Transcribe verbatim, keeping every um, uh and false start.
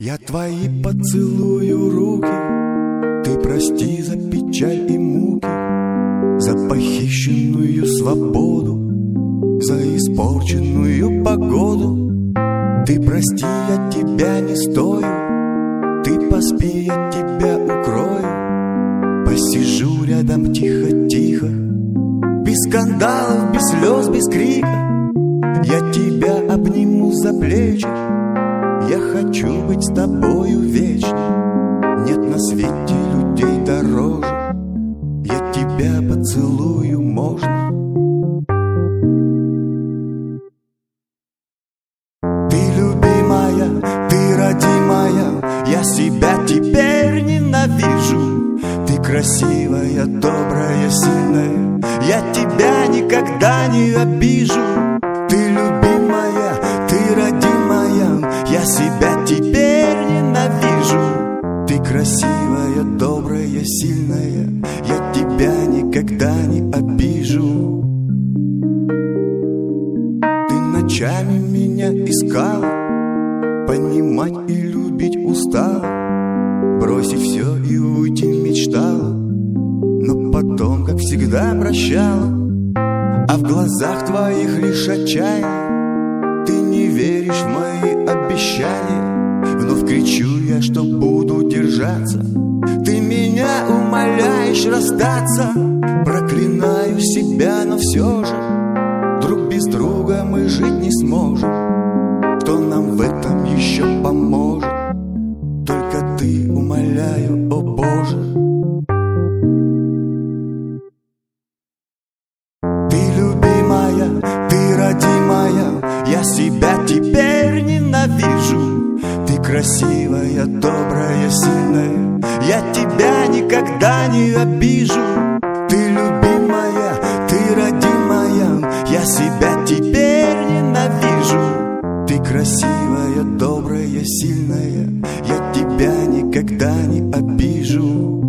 Я твои поцелую руки, ты прости за печаль и муки, за похищенную свободу, за испорченную погоду. Ты прости, я тебя не стою, ты поспи, я тебя укрою. Посижу рядом тихо-тихо, без скандалов, без слез, без крика. Я тебя обниму за плечи, я хочу быть с тобою вечно. Нет на свете людей дороже, я тебя поцелую, можно. Ты любимая, ты родимая, я себя теперь ненавижу. Ты красивая, добрая, сильная, я тебя никогда не обижу. Ты любимая, ты родимая, я себя теперь ненавижу. Ты красивая, добрая, сильная, я тебя никогда не обижу. Ты ночами меня искала, понимать и любить устала, бросить все и уйти мечтала, но потом, как всегда, прощала. А в глазах твоих лишь отчаяние, ты не веришь в мои обещания. Вновь кричу я, что буду держаться, ты меня умоляешь расстаться. Проклинаю себя, но все же друг без друга мы жить не сможем. Кто нам в этом еще поможет? Только ты, умоляю, о Боже. Ты родимая, я себя теперь ненавижу. Ты красивая, добрая, сильная, я тебя никогда не обижу. Ты любимая, ты родимая, я себя теперь ненавижу. Ты красивая, добрая, сильная, я тебя никогда не обижу.